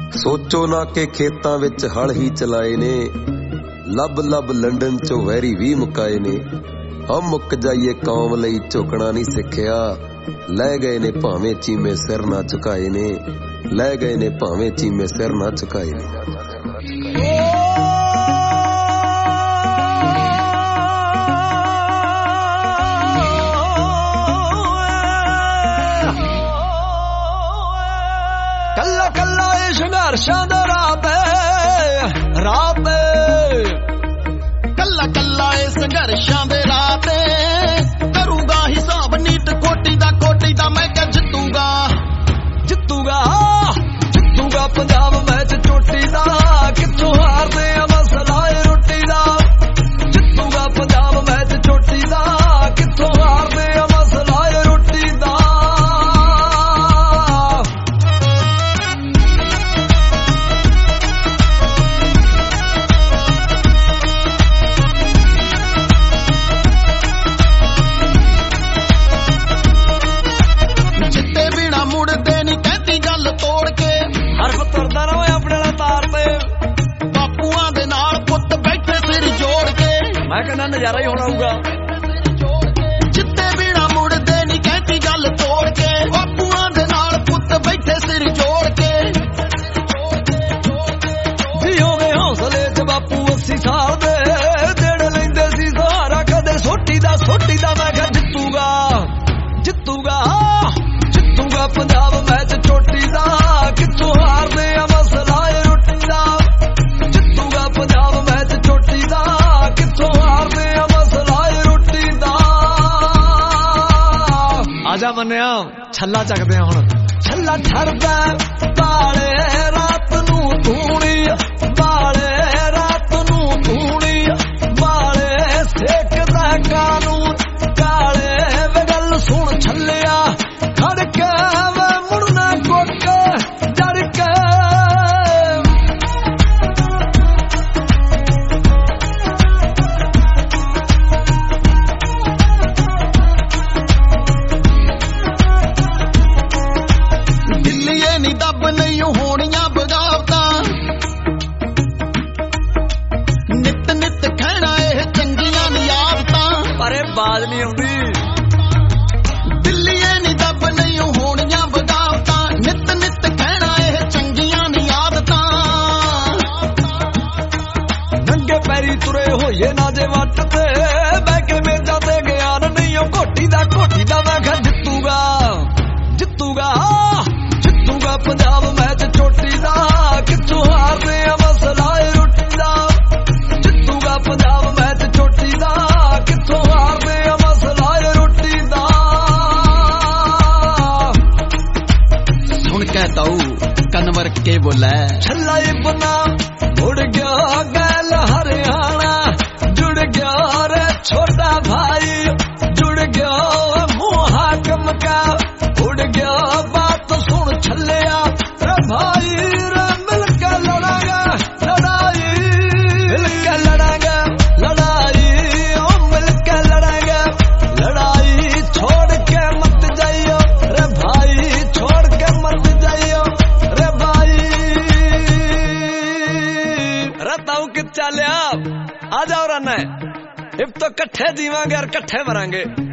ਸੋਚੋ ਨਾ ਕਿ ਖੇਤਾਂ ਵਿੱਚ ਹਲ ਹੀ ਚਲਾਏ ਨੇ, ਲੱਭ ਲੱਭ ਲੰਡਨ ਚੋਂ ਵੈਰੀ ਵੀ ਮੁਕਾਏ ਨੇ। ਹਮ ਮੁੱਕ ਜਾਈਏ ਕੌਮ ਲਈ ਝੁਕਣਾ ਨਹੀਂ ਸਿੱਖਿਆ, ਲੈ ਗਏ ਨੇ ਭਾਵੇਂ ਚੀਮੇ ਸਿਰ ਨਾ ਝੁਕਾਏ ਨੇ, ਲੈ ਗਏ ਨੇ ਭਾਵੇਂ ਚੀਮੇ ਸਿਰ ਨਾ ਝੁਕਾਏ ਨੇ। ਕੱਲਾ ਕੱਲਾ ਇਹ ਸੰਘਰਸ਼ਾਂ ਦਾ ਰਾਹ ਤੇ, ਰਾਹ ਤੇ ਕੱਲਾ ਕੱਲਾ ਇਹ ਸੰਘਰਸ਼ਾਂ ਦੇ ਰਾਹ ਤੇ ਕਰੂੰਗਾ ਹਿਸਾਬ ਨੀਤ ਕੋਟੀ ਦਾ ਮੈਂ ਕਿਹਾ ਜਿੱਤੂਗਾ ਜਿੱਤੂਗਾ ਜਿੱਤੂਗਾ ਪੰਜਾਬ ਮੈਚ ਚੋਟੀ ਦਾ, ਕਿੱਥੋਂ ਹਾਰਦੇ ਆ ਮਸਲਾ ਏ ਰੋਟੀ ਦਾ। ਜਿੱਤੂਗਾ ਪੰਜਾਬ ਮੈਚ ਚੋਟੀ ਦਾ, ਕਿੱਥੋਂ ਹਾਰਦੇ ਆ ਮਸਲਾ ਏ ਰੋਟੀ ਦਾ। ਮੈਂ ਕਹਿੰਦਾ ਨਜ਼ਾਰਾ ਹੀ ਹੋਣਾ ਹੋਊਗਾ। ਜਿੱਤੇ ਬਿਨਾ ਮੁੜਦੇ ਨੀ ਕਹਿੰਦੀ ਗੱਲ ਤੋੜ ਕੇ, ਬਾਪੂਆਂ ਦੇ ਨਾਲ ਪੁੱਤ ਬੈਠੇ ਸਿਰ ਜੋੜ ਕੇ। ਜਿਉਂਦੇ ਹੌਸਲੇ ਚ ਬਾਪੂ 80 ਸਾਲ ਦੇ, ਜਿਹੜੇ ਲੈਂਦੇ ਸੀ ਸਹਾਰਾ ਕਦੇ ਸੋਟੀ ਦਾ ਮੈਂ ਕਿਹਾ ਜਿੱਤੂਗਾ ਜਿੱਤੂਗਾ ਜਿੱਤੂਗਾ ਪੰਜਾਬ ਮੈਚ ਚੋਟੀ ਦਾ, ਕਿੱਥੋਂ ਹਾਰਦੇ ਆ ਮਸਲਾ ਏ ਰੋਟੀ ਦਾ। ਜਿੱਤੂਗਾ ਪੰਜਾਬ ਮੈਚ ਚੋਟੀ ਦਾ, ਕਿੱਥੋਂ ਹਾਰਦੇ ਆ ਮਸਲਾ ਏ ਰੋਟੀ ਦਾ। ਆਜਾ ਮੰਨਿਆ ਛੱਲਾ ਚੱਕਦੇ ਆ ਹੁਣ। ਛੱਲਾ ਛੱਡਦਾ ਬਾਲੇ ਰਾਤ ਨੂੰ ਧੂਣੀ, ਬਾਲੇ ਰਾਤ ਨੂੰ ਧੂਣੀ, ਬਾਲੇ ਸੇਕਦਾ ਕਾਨੂੰਨ ਕਾਲੇ ਵੇ ਗੱਲ ਸੁਣ ਛੱਲਿਆ ਖੜ ਕੇ ਵੇ ਮੁੜਨਾ ਕੁੱਕ ਜੜ ਕੇ। ਦਿੱਲੀਏ ਨੀ ਦੱਬ ਨਹੀਂ ਹੋਣੀਆਂ ਬਗਾਵਤਾਂ, ਨਿੱਤ ਨਿੱਤ ਕਹਿਣਾ ਇਹ ਚੰਗੀਆਂ ਨੀ ਆਦਤਾਂ, ਪਰ ਇਹ ਬਾਜ਼ ਨਹੀਂ ਆਉਂਦੀ। ਦਿੱਲੀਏ ਨੀ ਦੱਬ ਨਹੀਂ ਹੋਣੀਆਂ ਬਗਾਵਤਾਂ, ਨਿੱਤ ਨਿੱਤ ਕਹਿਣਾ ਇਹ ਚੰਗੀਆਂ ਨੀ ਆਦਤਾਂ। ਨੰਗੇ ਪੈਰੀ ਤੁਰੇ ਹੋਈਏ ਨਾ ਜੇ ਵੱਟ ਤੇ, ਬਹਿ ਕੇ ਮੇਜ਼ਾਂ ਤੇ ਗਿਆਨ ਨਹੀਂ ਉਹ ਘੋਟੀ ਦਾ ਮੈਂ ਕਿਹਾ ਜਿੱਤੂਗਾ ਜਿੱਤੂਗਾ ਜਿੱਤੂਗਾ ਪੰਜਾਬ ਮੈਚ ਚੋਟੀ ਦਾ, ਕਿੱਥੋਂ ਹਾਰਦੇ ਆ ਮਸਲਾ ਏ ਰੋਟੀ ਦਾ। ਜਿੱਤੂਗਾ ਪੰਜਾਬ ਮੈਚ ਚੋਟੀ ਦਾ, ਕਿੱਥੋਂ ਹਾਰਦੇ ਆ ਮਸਲਾ ਏ ਰੋਟੀ ਦਾ। ਸੁਣ ਕੇ ਤਾਊ ਕਨਵਰ ਕੇ ਬੋਲੇ ਛੱਲਾ ਬਨਾ ਉੜ ਗਿਆ ਗੈਲ ਹਰਿਆਣਾ, ਜੁੜ ਗਿਆ ਰੇ ਛੋਟਾ ਭਾਈ, ਜੁੜ ਗਿਆ ਮੂੰਹ ਹਾਕਮ ਕਾ, ਉੜ ਗਿਆ ਬਾਤ ਸੁਣ ਛੱਲਿਆ ਰੇ ਭਾਈ ਰੇ ਮਿਲ ਕੇ ਲੜਾਂਗੇ ਲੜਾਈ, ਮਿਲ ਕੇ ਲੜਾਂਗੇ ਲੜਾਈ, ਓ ਮਿਲ ਕੇ ਲੜਾਂਗੇ ਲੜਾਈ। ਛੋੜ ਕੇ ਮਤ ਜਾਈਓ ਰੇ ਭਾਈ, ਛੋੜ ਕੇ ਮਤ ਜਾਈਓ ਰੇ ਭਾਈ। ਰਤਾਉ ਕਿ ਚੱਲਿਆ ਆ ਜਾਓ ਰੰਨਾ, ਇਬ तो कट्ठे जीवांगे और कट्ठे मरांगे।